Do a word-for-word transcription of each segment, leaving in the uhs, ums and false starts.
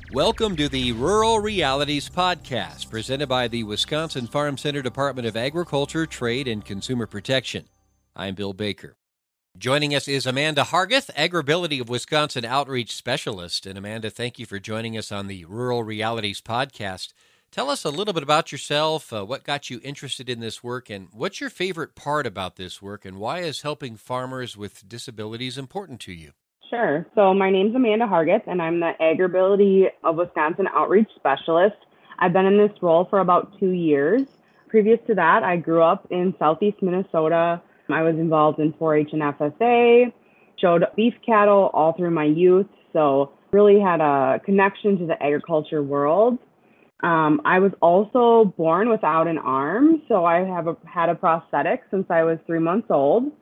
Welcome to the Rural Realities Podcast, presented by the Wisconsin Farm Center Department of Agriculture, Trade, and Consumer Protection. I'm Bill Baker. Joining us is Amanda Hargeth, Agribility of Wisconsin Outreach Specialist. And Amanda, thank you for joining us on the Rural Realities Podcast. Tell us a little bit about yourself, uh, what got you interested in this work, and what's your favorite part about this work, and why is helping farmers with disabilities important to you? Sure. So my name's Amanda Hargeth, and I'm the Agribility of Wisconsin Outreach Specialist. I've been in this role for about two years. Previous to that, I grew up in southeast Minnesota. I was involved in four H and F S A, showed beef cattle all through my youth, so really had a connection to the agriculture world. Um, I was also born without an arm, so I have a, had a prosthetic since I was three months old.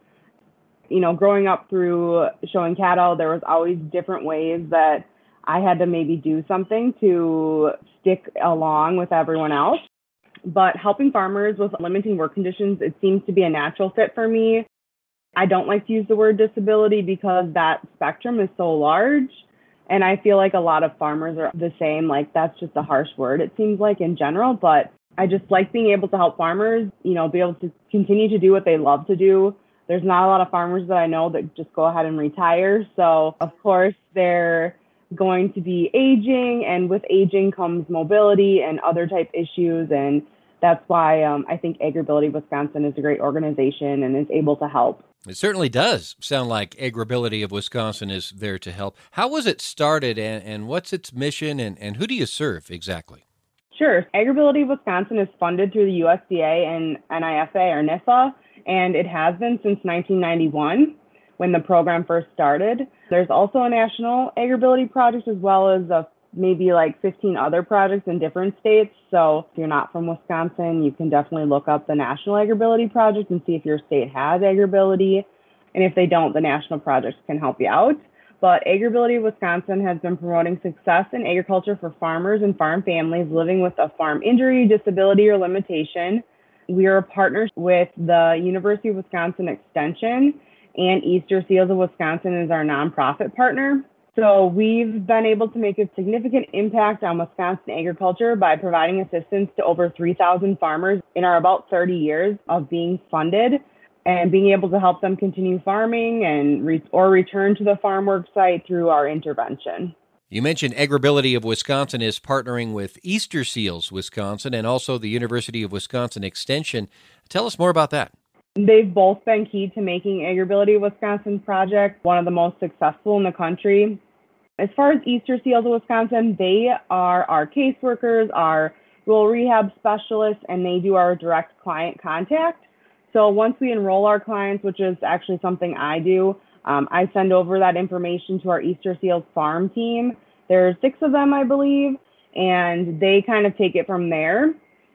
You know, growing up through showing cattle, there was always different ways that I had to maybe do something to stick along with everyone else. But helping farmers with limiting work conditions, it seems to be a natural fit for me. I don't like to use the word disability because that spectrum is so large. And I feel like a lot of farmers are the same. Like, that's just a harsh word, it seems like, in general. But I just like being able to help farmers, you know, be able to continue to do what they love to do. There's not a lot of farmers that I know that just go ahead and retire. So, of course, they're going to be aging, and with aging comes mobility and other type issues. And that's why um, I think Agribility Wisconsin is a great organization and is able to help. It certainly does sound like Agribility of Wisconsin is there to help. How was it started, and, and what's its mission, and, and who do you serve exactly? Sure. Agribility of Wisconsin is funded through the U S D A and N I F A, or N I F A, and it has been since nineteen ninety-one when the program first started. There's also a national Agribility project, as well as a, maybe like fifteen other projects in different states. So if you're not from Wisconsin, you can definitely look up the National Agribility Project and see if your state has Agribility. And if they don't, the national projects can help you out. But Agribility of Wisconsin has been promoting success in agriculture for farmers and farm families living with a farm injury, disability, or limitation. We are partners with the University of Wisconsin Extension, and Easter Seals of Wisconsin is our nonprofit partner. So we've been able to make a significant impact on Wisconsin agriculture by providing assistance to over three thousand farmers in our about thirty years of being funded, and being able to help them continue farming and re- or return to the farm work site through our intervention. You mentioned Agribility of Wisconsin is partnering with Easter Seals Wisconsin and also the University of Wisconsin Extension. Tell us more about that. They've both been key to making Agribility of Wisconsin project one of the most successful in the country. As far as Easter Seals of Wisconsin, they are our caseworkers, our rural rehab specialists, and they do our direct client contact. So once we enroll our clients, which is actually something I do, um, I send over that information to our Easter Seals farm team. There's six of them, I believe, and they kind of take it from there.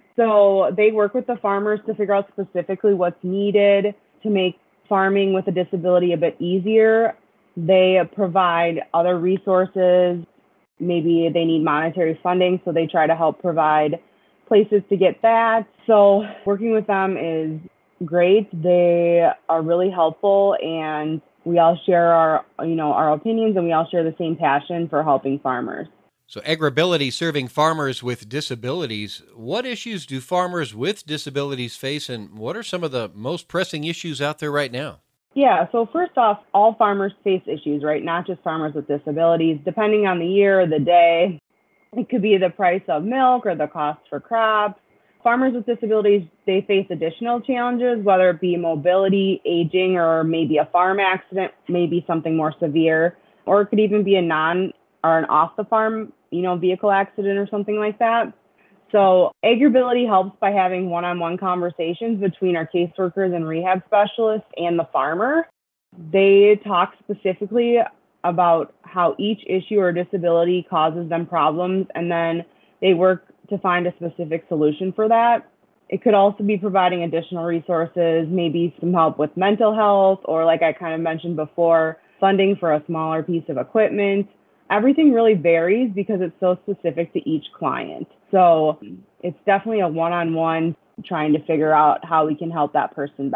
So they work with the farmers to figure out specifically what's needed to make farming with a disability a bit easier. They provide other resources. Maybe they need monetary funding, so they try to help provide places to get that. So working with them is great. They are really helpful, and we all share our, you know, our opinions, and we all share the same passion for helping farmers. So Agribility serving farmers with disabilities. What issues do farmers with disabilities face, and what are some of the most pressing issues out there right now? Yeah, so first off, all farmers face issues, right? Not just farmers with disabilities. Depending on the year or the day, it could be the price of milk or the cost for crops. Farmers with disabilities, they face additional challenges, whether it be mobility, aging, or maybe a farm accident, maybe something more severe, or it could even be a non or an off the farm, you know, vehicle accident or something like that. So Agribility helps by having one-on-one conversations between our caseworkers and rehab specialists and the farmer. They talk specifically about how each issue or disability causes them problems, and then they work to find a specific solution for that. It could also be providing additional resources, maybe some help with mental health, or like I kind of mentioned before, funding for a smaller piece of equipment. Everything really varies because it's so specific to each client. So it's definitely a one-on-one trying to figure out how we can help that person best.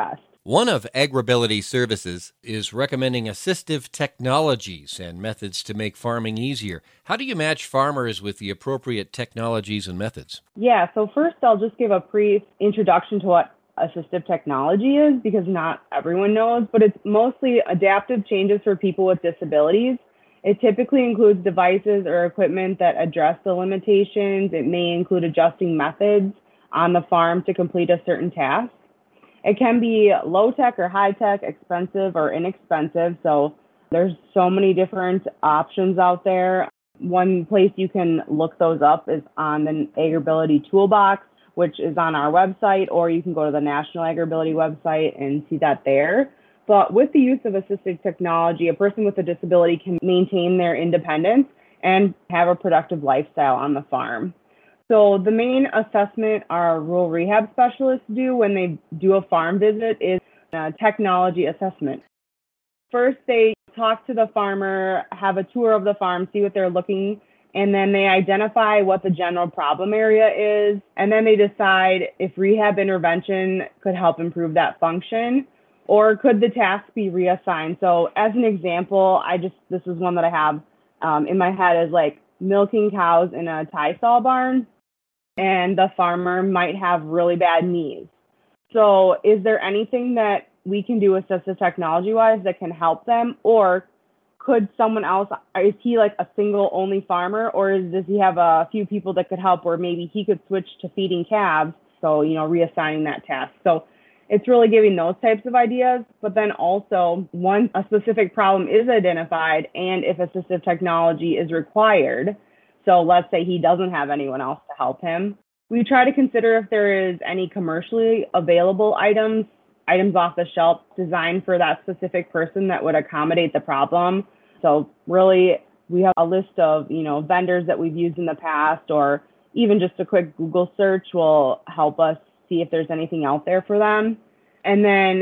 One of AgriBility services is recommending assistive technologies and methods to make farming easier. How do you match farmers with the appropriate technologies and methods? Yeah, so first I'll just give a brief introduction to what assistive technology is, because not everyone knows, but it's mostly adaptive changes for people with disabilities. It typically includes devices or equipment that address the limitations. It may include adjusting methods on the farm to complete a certain task. It can be low tech or high tech, expensive or inexpensive. So there's so many different options out there. One place you can look those up is on the AgriBility Toolbox, which is on our website, or you can go to the National AgriBility website and see that there. But with the use of assistive technology, a person with a disability can maintain their independence and have a productive lifestyle on the farm. So the main assessment our rural rehab specialists do when they do a farm visit is a technology assessment. First, they talk to the farmer, have a tour of the farm, see what they're looking, and then they identify what the general problem area is, and then they decide if rehab intervention could help improve that function, or could the task be reassigned. So as an example, I just, this is one that I have um, in my head, is like milking cows in a tie stall barn, and the farmer might have really bad knees. So is there anything that we can do assistive technology-wise that can help them? Or could someone else, is he like a single only farmer, or is, does he have a few people that could help, or maybe he could switch to feeding calves? So, you know, reassigning that task. So it's really giving those types of ideas. But then also, once a specific problem is identified and if assistive technology is required, so let's say he doesn't have anyone else to help him, we try to consider if there is any commercially available items, items off the shelf designed for that specific person that would accommodate the problem. So really, we have a list of, you know, vendors that we've used in the past, or even just a quick Google search will help us see if there's anything out there for them. And then,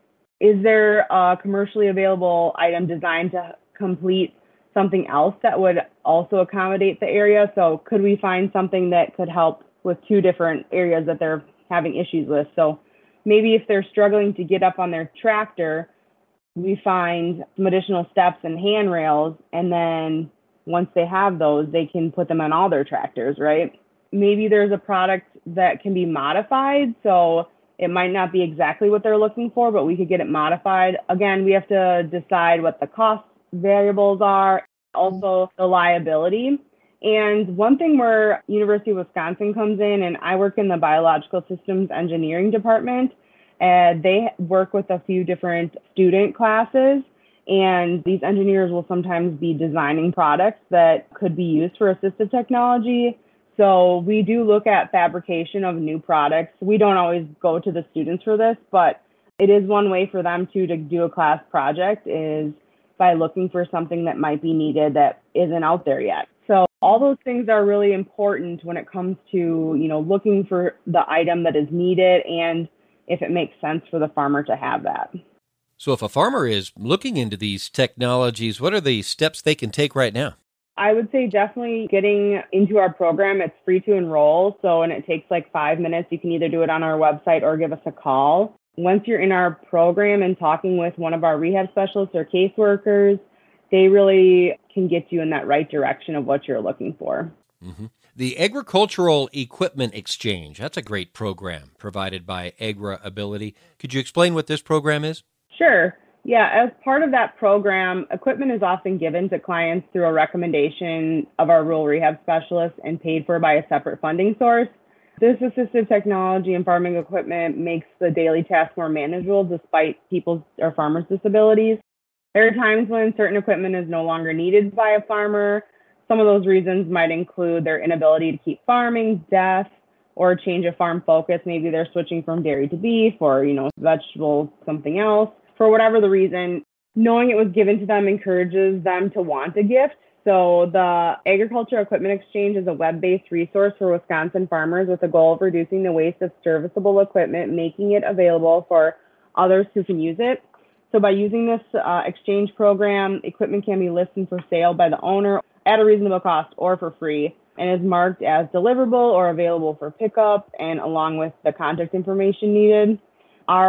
is there a commercially available item designed to complete something else that would also accommodate the area? So could we find something that could help with two different areas that they're having issues with? So maybe if they're struggling to get up on their tractor, we find some additional steps and handrails, and then once they have those, they can put them on all their tractors, right? Maybe there's a product that can be modified, so it might not be exactly what they're looking for, but we could get it modified. Again, we have to decide what the cost variables are, also the liability. And one thing where University of Wisconsin comes in, and I work in the biological systems engineering department, and they work with a few different student classes, and these engineers will sometimes be designing products that could be used for assistive technology. So we do look at fabrication of new products. We don't always go to the students for this, but it is one way for them to, to do a class project, is by looking for something that might be needed that isn't out there yet. So all those things are really important when it comes to, you know, looking for the item that is needed and if it makes sense for the farmer to have that. So if a farmer is looking into these technologies, what are the steps they can take right now? I would say definitely getting into our program. It's free to enroll. So, and it takes like five minutes. You can either do it on our website or give us a call. Once you're in our program and talking with one of our rehab specialists or caseworkers, they really can get you in that right direction of what you're looking for. Mm-hmm. The Agricultural Equipment Exchange, that's a great program provided by AgriBility. Could you explain what this program is? Sure. Yeah, as part of that program, equipment is often given to clients through a recommendation of our rural rehab specialists and paid for by a separate funding source. This assistive technology and farming equipment makes the daily task more manageable despite people's or farmers' disabilities. There are times when certain equipment is no longer needed by a farmer. Some of those reasons might include their inability to keep farming, death, or change of farm focus. Maybe they're switching from dairy to beef, or, you know, vegetables, something else. For whatever the reason, knowing it was given to them encourages them to want a gift. So the Agriculture Equipment Exchange is a web-based resource for Wisconsin farmers with the goal of reducing the waste of serviceable equipment, making it available for others who can use it. So by using this uh, exchange program, equipment can be listed for sale by the owner at a reasonable cost or for free, and is marked as deliverable or available for pickup, and along with the contact information needed. Our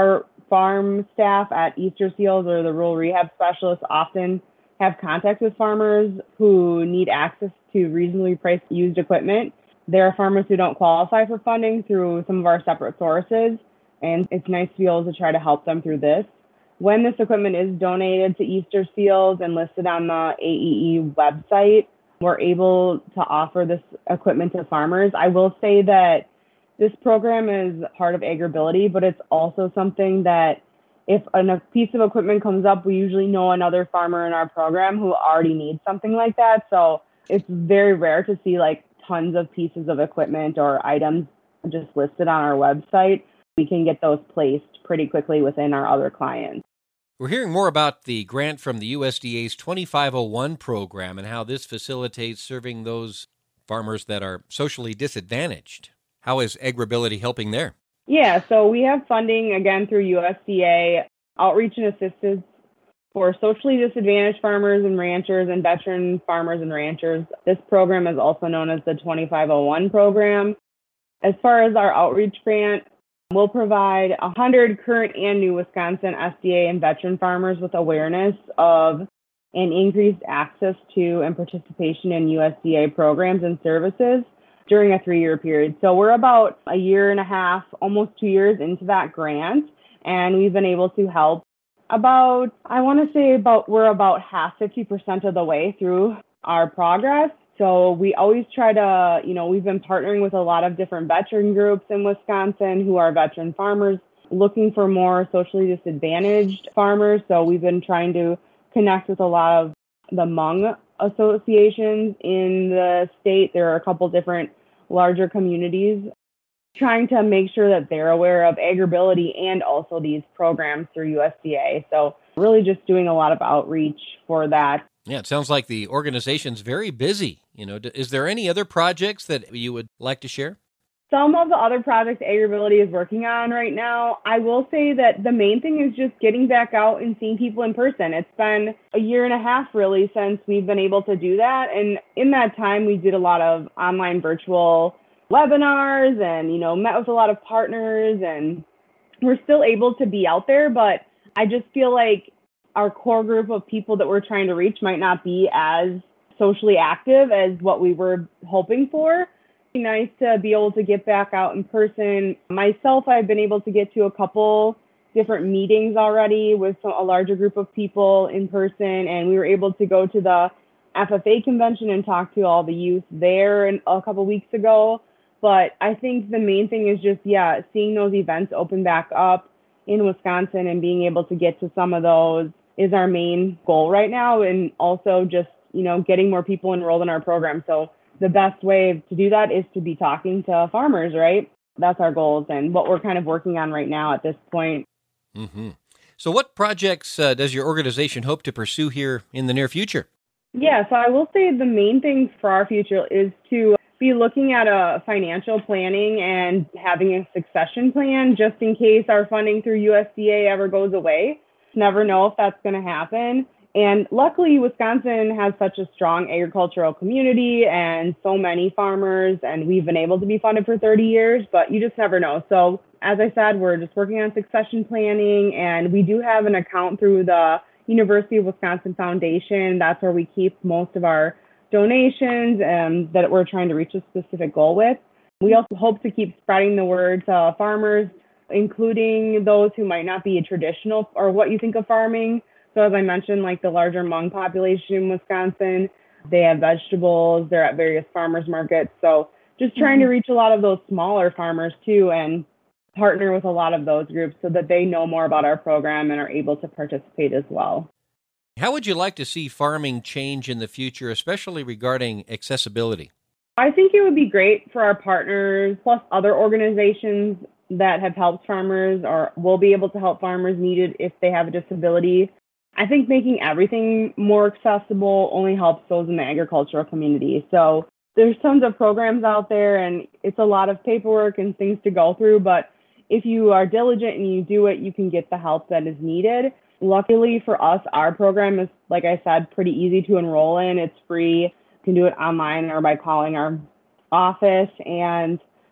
farm staff at Easter Seals or the rural rehab specialists often have contact with farmers who need access to reasonably priced used equipment. There are farmers who don't qualify for funding through some of our separate sources, and it's nice to be able to try to help them through this. When this equipment is donated to Easter Seals and listed on the A E E website, we're able to offer this equipment to farmers. I will say that this program is part of AgriBility, but it's also something that if a piece of equipment comes up, we usually know another farmer in our program who already needs something like that. So it's very rare to see like tons of pieces of equipment or items just listed on our website. We can get those placed pretty quickly within our other clients. We're hearing more about the grant from the U S D A's twenty-five oh one program and how this facilitates serving those farmers that are socially disadvantaged. How is AgriBility helping there? Yeah, so we have funding, again, through U S D A, outreach and assistance for socially disadvantaged farmers and ranchers and veteran farmers and ranchers. This program is also known as the twenty-five oh one program. As far as our outreach grant, we'll provide one hundred current and new Wisconsin S D A and veteran farmers with awareness of and increased access to and participation in U S D A programs and services during a three-year period. So we're about a year and a half, almost two years into that grant, and we've been able to help about, I want to say about, we're about half, fifty percent of the way through our progress. So we always try to, you know, we've been partnering with a lot of different veteran groups in Wisconsin who are veteran farmers looking for more socially disadvantaged farmers. So we've been trying to connect with a lot of the Hmong associations in the state. There are a couple different larger communities trying to make sure that they're aware of AgriBility and also these programs through U S D A. So really just doing a lot of outreach for that. Yeah, it sounds like the organization's very busy. You know, is there any other projects that you would like to share? Some of the other projects AgriBility is working on right now, I will say that the main thing is just getting back out and seeing people in person. It's been a year and a half really since we've been able to do that. And in that time, we did a lot of online virtual webinars and, you know, met with a lot of partners, and we're still able to be out there. But I just feel like our core group of people that we're trying to reach might not be as socially active as what we were hoping for. Nice to be able to get back out in person. Myself, I've been able to get to a couple different meetings already with a larger group of people in person, and we were able to go to the F F A convention and talk to all the youth there a couple weeks ago. But I think the main thing is just, yeah, seeing those events open back up in Wisconsin and being able to get to some of those is our main goal right now, and also just, you know, getting more people enrolled in our program. So the best way to do that is to be talking to farmers, right? That's our goals and what we're kind of working on right now at this point. Mm-hmm. So what projects uh, does your organization hope to pursue here in the near future? Yeah, so I will say the main thing for our future is to be looking at a financial planning and having a succession plan just in case our funding through U S D A ever goes away. Never know if that's going to happen. And luckily, Wisconsin has such a strong agricultural community and so many farmers, and we've been able to be funded for thirty years, but you just never know. So as I said, we're just working on succession planning, and we do have an account through the University of Wisconsin Foundation. That's where we keep most of our donations and that we're trying to reach a specific goal with. We also hope to keep spreading the word to farmers, including those who might not be a traditional or what you think of farming. So as I mentioned, like the larger Hmong population in Wisconsin, they have vegetables, they're at various farmers markets. So just trying to reach a lot of those smaller farmers too and partner with a lot of those groups so that they know more about our program and are able to participate as well. How would you like to see farming change in the future, especially regarding accessibility? I think it would be great for our partners, plus other organizations that have helped farmers or will be able to help farmers needed if they have a disability. I think making everything more accessible only helps those in the agricultural community. So there's tons of programs out there, and it's a lot of paperwork and things to go through. But if you are diligent and you do it, you can get the help that is needed. Luckily for us, our program is, like I said, pretty easy to enroll in. It's free. You can do it online or by calling our office. And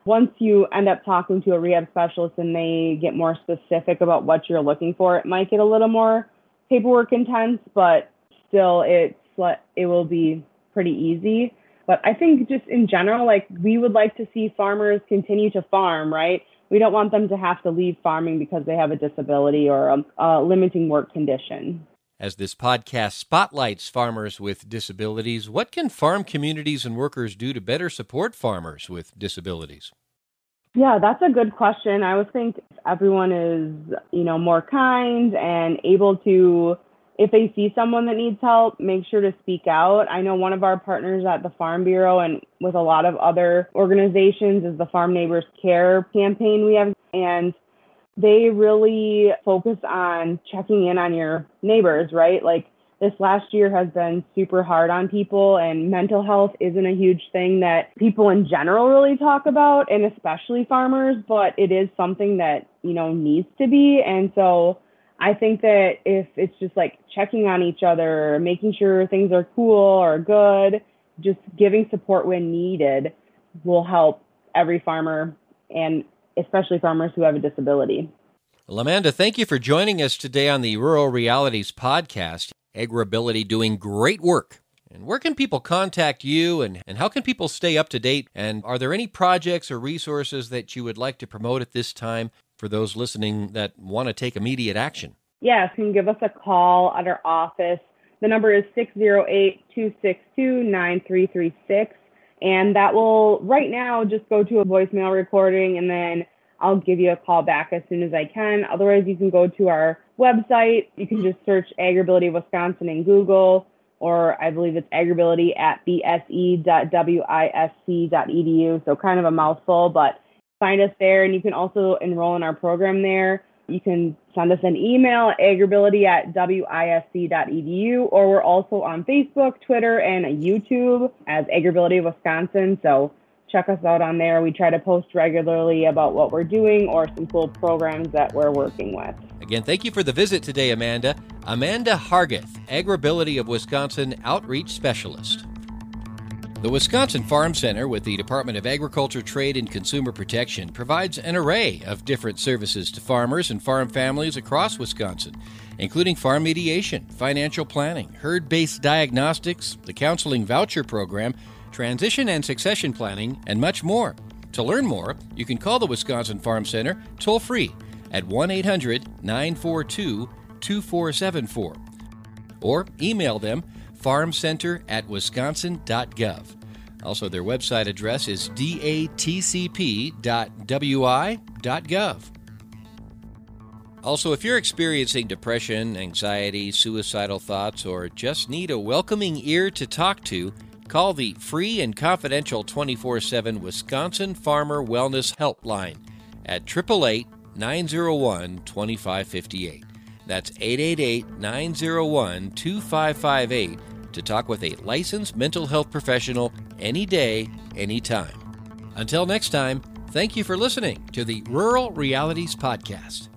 once you end up talking to a rehab specialist and they get more specific about what you're looking for, it might get a little more paperwork intense, but still it's it will be pretty easy. But I think just in general, like we would like to see farmers continue to farm, right? We don't want them to have to leave farming because they have a disability or a, a limiting work condition. As this podcast spotlights farmers with disabilities, what can farm communities and workers do to better support farmers with disabilities? Yeah, that's a good question. I would think if everyone is, you know, more kind and able to, if they see someone that needs help, make sure to speak out. I know one of our partners at the Farm Bureau and with a lot of other organizations is the Farm Neighbors Care campaign we have. And they really focus on checking in on your neighbors, right? Like this last year has been super hard on people, and mental health isn't a huge thing that people in general really talk about, and especially farmers, but it is something that, you know, needs to be. And so I think that if it's just like checking on each other, making sure things are cool or good, just giving support when needed will help every farmer, and especially farmers who have a disability. Well, Amanda, thank you for joining us today on the Rural Realities podcast. AgriAbility doing great work. And where can people contact you, and, and how can people stay up to date? And are there any projects or resources that you would like to promote at this time for those listening that want to take immediate action? Yes, you can give us a call at our office. The number is six oh eight, two six two, nine three three six. And that will, right now, just go to a voicemail recording, and then I'll give you a call back as soon as I can. Otherwise, you can go to our website. You can just search AgriAbility Wisconsin in Google, or I believe it's AgriAbility at b s e dot wisc dot e d u. So kind of a mouthful, but find us there, and you can also enroll in our program there. You can send us an email at agribility at wisc dot e d u, or we're also on Facebook, Twitter, and YouTube as AgriAbility Wisconsin. So check us out on there. We try to post regularly about what we're doing or some cool programs that we're working with. Again, thank you for the visit today, Amanda. Amanda Hargeth, AgriAbility of Wisconsin Outreach Specialist. The Wisconsin Farm Center with the Department of Agriculture, Trade, and Consumer Protection provides an array of different services to farmers and farm families across Wisconsin, including farm mediation, financial planning, herd-based diagnostics, the counseling voucher program, transition and succession planning, and much more. To learn more, you can call the Wisconsin Farm Center toll-free at one eight hundred, nine four two, two four seven four or email them farmcenter at wisconsin dot gov. Also, their website address is d a t c p dot w i dot gov. Also, if you're experiencing depression, anxiety, suicidal thoughts, or just need a welcoming ear to talk to, call the free and confidential twenty-four seven Wisconsin Farmer Wellness Helpline at eight eight eight, nine oh one, two five five eight. That's eight eight eight, nine oh one, two five five eight to talk with a licensed mental health professional any day, anytime. Until next time, thank you for listening to the Rural Realities Podcast.